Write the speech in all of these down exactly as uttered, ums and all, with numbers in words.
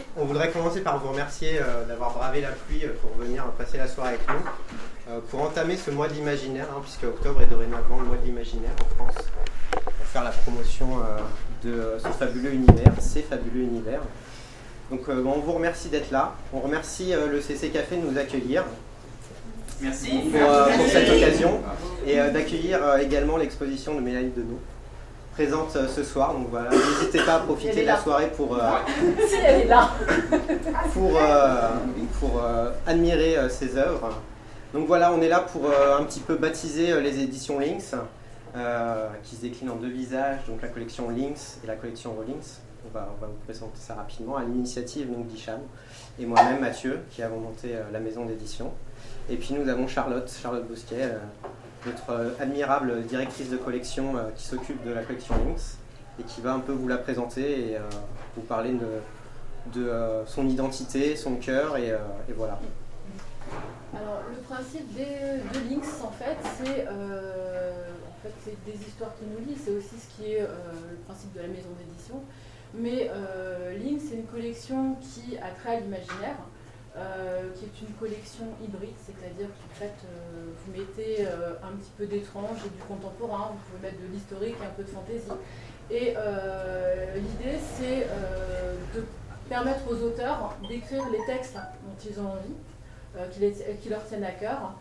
On voudrait commencer par vous remercier euh, d'avoir bravé la pluie euh, pour venir passer la soirée avec nous, euh, pour entamer ce mois de l'imaginaire, hein, puisque octobre est dorénavant le mois de l'imaginaire en France, pour faire la promotion euh, de euh, ce fabuleux univers, ces fabuleux univers. Donc euh, bon, on vous remercie d'être là, on remercie euh, le C C Café de nous accueillir. Merci. Pour, euh, pour cette occasion, et euh, d'accueillir euh, également l'exposition de Mélanie Deneau, présente euh, ce soir. Donc voilà, n'hésitez pas à profiter de la soirée pour, euh, si elle est là. pour, euh, pour euh, admirer euh, ses œuvres. Donc voilà, on est là pour euh, un petit peu baptiser euh, les éditions Lynx, euh, qui se déclinent en deux visages, donc la collection Lynx et la collection Relynx. On va, on va vous présenter ça rapidement, à l'initiative d'Hicham et moi-même, Mathieu, qui avons monté euh, la maison d'édition. Et puis nous avons Charlotte, Charlotte Bousquet, euh, notre euh, admirable directrice de collection euh, qui s'occupe de la collection Lynx et qui va un peu vous la présenter et euh, vous parler de, de euh, son identité, son cœur et, euh, et voilà. Alors le principe des, de Lynx en fait c'est euh, en fait, c'est des histoires qui nous lient, c'est aussi ce qui est euh, le principe de la maison d'édition. Mais euh, Lynx c'est une collection qui a trait à l'imaginaire. Euh, qui est une collection hybride, c'est-à-dire qu'en fait euh, vous mettez euh, un petit peu d'étrange et du contemporain, vous pouvez mettre de l'historique et un peu de fantaisie. Et euh, l'idée c'est euh, de permettre aux auteurs d'écrire les textes dont ils ont envie, euh, qui, les, qui leur tiennent à cœur,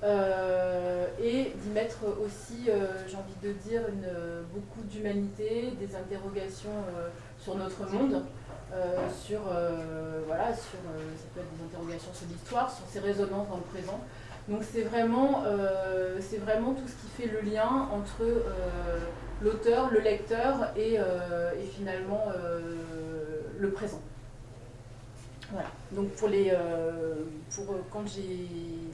euh, et d'y mettre aussi, euh, j'ai envie de dire, une, beaucoup d'humanité, des interrogations euh, sur notre monde. Euh, sur, euh, voilà, sur euh, ça peut être des interrogations sur l'histoire, sur ses résonances dans le présent. Donc c'est vraiment, euh, c'est vraiment tout ce qui fait le lien entre euh, l'auteur, le lecteur et, euh, et finalement euh, le présent. Voilà. Donc pour les, euh, pour quand j'ai,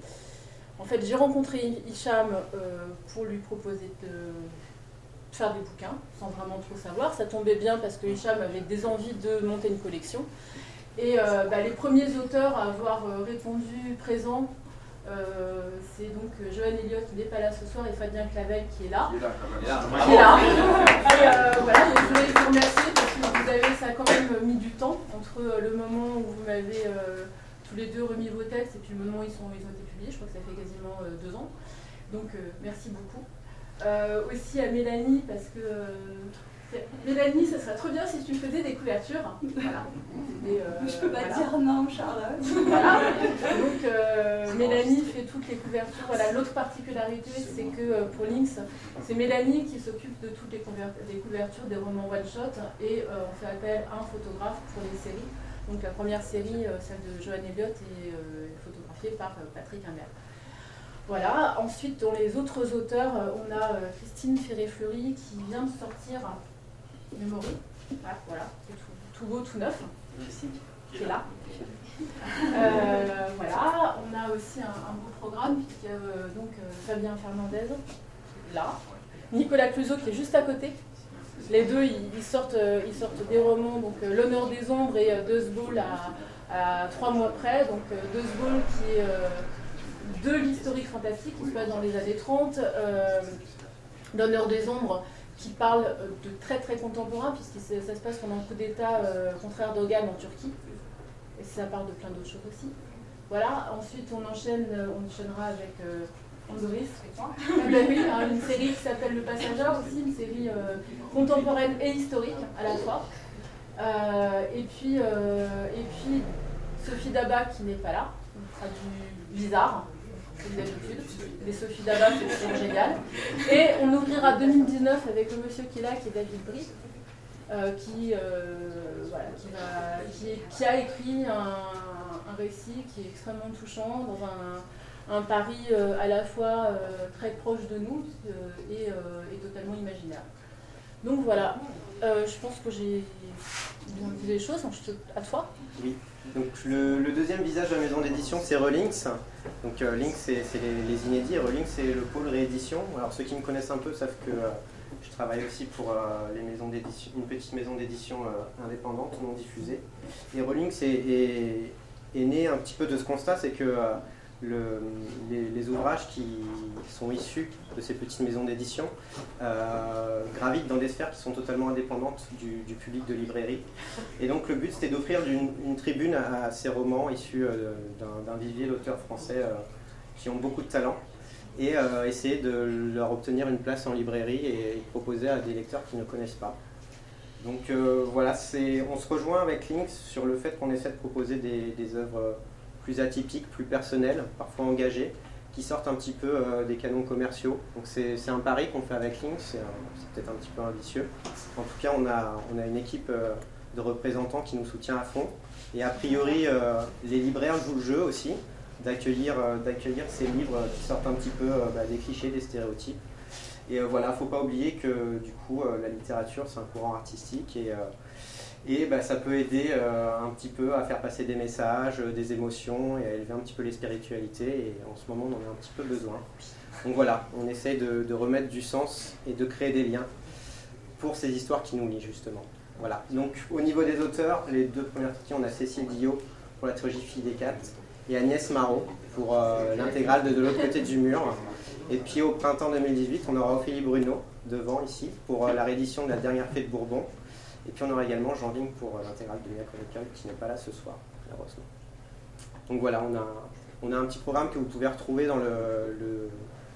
en fait j'ai rencontré Hicham euh, pour lui proposer de faire des bouquins, sans vraiment trop savoir. Ça tombait bien parce que Hicham avait des envies de monter une collection. Et euh, bah, les premiers auteurs à avoir euh, répondu présent, euh, c'est donc euh, Johan Elliott qui n'est pas là ce soir et Fabien Clavel qui est là. Il est là, quand même. Qui est là. Et euh, voilà, donc je voulais vous remercier parce que vous avez, ça a quand même mis du temps entre le moment où vous m'avez euh, tous les deux remis vos textes et puis le moment où ils, sont, ils ont été publiés. Je crois que ça fait quasiment euh, deux ans. Donc euh, merci beaucoup. Euh, aussi à Mélanie, parce que euh, Mélanie, ça serait trop bien si tu faisais des couvertures. Voilà. Et, euh, je peux pas voilà. dire non, Charlotte. Voilà. Donc euh, Mélanie fait toutes les couvertures. Voilà. L'autre particularité, c'est que euh, pour Lynx, c'est Mélanie qui s'occupe de toutes les, les couvertures des romans one-shot et euh, on fait appel à un photographe pour les séries. Donc la première série, euh, celle de Johan Elliott, est euh, photographiée par euh, Patrick Imbert. Voilà. Ensuite, dans les autres auteurs, on a Christine Ferré-Fleury qui vient de sortir Memory. Ah, voilà, c'est tout, tout beau, tout neuf. Qui est là. Euh, voilà. On a aussi un, un beau programme, puisque euh, donc, euh, Fabien Fernandez, là. Nicolas Clouseau qui est juste à côté. Les deux, ils, ils, sortent, euh, ils sortent des romans, donc euh, L'honneur des ombres et euh, Dustball à, à trois mois près. Donc euh, Dustball qui est... Euh, de l'historique fantastique qui se passe dans les années trente, euh, L'honneur des ombres qui parle de très très contemporain puisque ça se passe pendant le coup d'état euh, contre Erdogan en Turquie et ça parle de plein d'autres choses aussi. Voilà, ensuite on enchaîne, on enchaînera avec euh, Andoris, une série qui s'appelle Le Passager aussi, une série euh, contemporaine et historique à la fois. Euh, et, puis, euh, et puis Sophie Daba qui n'est pas là, on fera du bizarre. Comme d'habitude, les Sophie Daba, c'est toujours génial. Et on ouvrira deux mille dix-neuf avec le monsieur qui est là, qui est David Brie, euh, qui, euh, voilà, qui, va, qui, qui a écrit un, un récit qui est extrêmement touchant dans un, un Paris euh, à la fois euh, très proche de nous euh, et, euh, et totalement imaginaire. Donc voilà, euh, je pense que j'ai bien dit les choses, donc je te... à toi. Oui. Donc le, le deuxième visage de la maison d'édition, c'est Relynx. Donc euh, Lynx, c'est les, les inédits, Relynx, c'est le pôle réédition. Alors ceux qui me connaissent un peu savent que euh, je travaille aussi pour euh, les maisons d'édition, une petite maison d'édition euh, indépendante, non diffusée. Et Relynx est, est, est né un petit peu de ce constat, c'est que euh, le, les, les ouvrages qui sont issus de ces petites maisons d'édition euh, gravitent dans des sphères qui sont totalement indépendantes du, du public de librairie. Et donc le but c'était d'offrir une, une tribune à, à ces romans issus euh, d'un vivier d'auteurs français euh, qui ont beaucoup de talent, et euh, essayer de leur obtenir une place en librairie et proposer à des lecteurs qui ne connaissent pas. Donc euh, voilà, on se rejoint avec Lynx sur le fait qu'on essaie de proposer des, des œuvres plus atypiques, plus personnelles, parfois engagées, qui sortent un petit peu euh, des canons commerciaux. Donc c'est un pari qu'on fait avec Lynx, c'est peut-être un petit peu ambitieux. En tout cas, on a, on a une équipe euh, de représentants qui nous soutient à fond. Et a priori, euh, les libraires jouent le jeu aussi, d'accueillir euh, d'accueillir ces livres qui sortent un petit peu euh, bah, des clichés, des stéréotypes. Et euh, voilà, il ne faut pas oublier que du coup, euh, la littérature, c'est un courant artistique et, euh, et bah, ça peut aider euh, un petit peu à faire passer des messages, euh, des émotions et à élever un petit peu les spiritualités. Et en ce moment, on en a un petit peu besoin. Donc voilà, on essaie de, de remettre du sens et de créer des liens pour ces histoires qui nous lient justement. Voilà. Donc au niveau des auteurs, les deux premières parties, on a Cécile Dillot pour la trilogie Fille des Quatre et Agnès Marot pour euh, l'intégrale de De l'autre côté du mur. Et puis au printemps deux mille dix-huit, on aura Ophélie Bruno devant ici pour euh, la réédition de La Dernière Fée de Bourbon. Et puis on aura également Jean Vigne pour euh, l'intégrale de Mia Chronicle qui n'est pas là ce soir, malheureusement. Donc voilà, on a, on a un petit programme que vous pouvez retrouver dans le, le,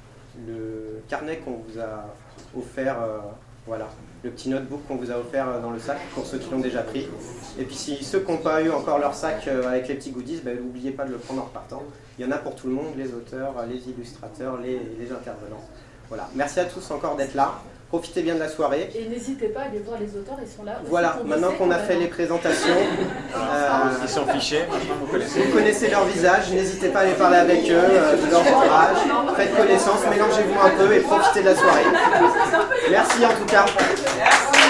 le carnet qu'on vous a offert, euh, voilà, le petit notebook qu'on vous a offert euh, dans le sac pour ceux qui l'ont déjà pris. Et puis si ceux qui n'ont pas eu encore leur sac euh, avec les petits goodies, ben, n'oubliez pas de le prendre en repartant. Il y en a pour tout le monde, les auteurs, les illustrateurs, les, les intervenants. Voilà. Merci à tous encore d'être là. Profitez bien de la soirée. Et n'hésitez pas à aller voir les auteurs, ils sont là. Voilà, maintenant qu'on a fait les présentations, euh, ils sont fichés, vous connaissez, vous connaissez leur visage, n'hésitez pas à aller parler avec eux, euh, de leur entourage, faites connaissance, mélangez-vous un peu et profitez de la soirée. Merci en tout cas.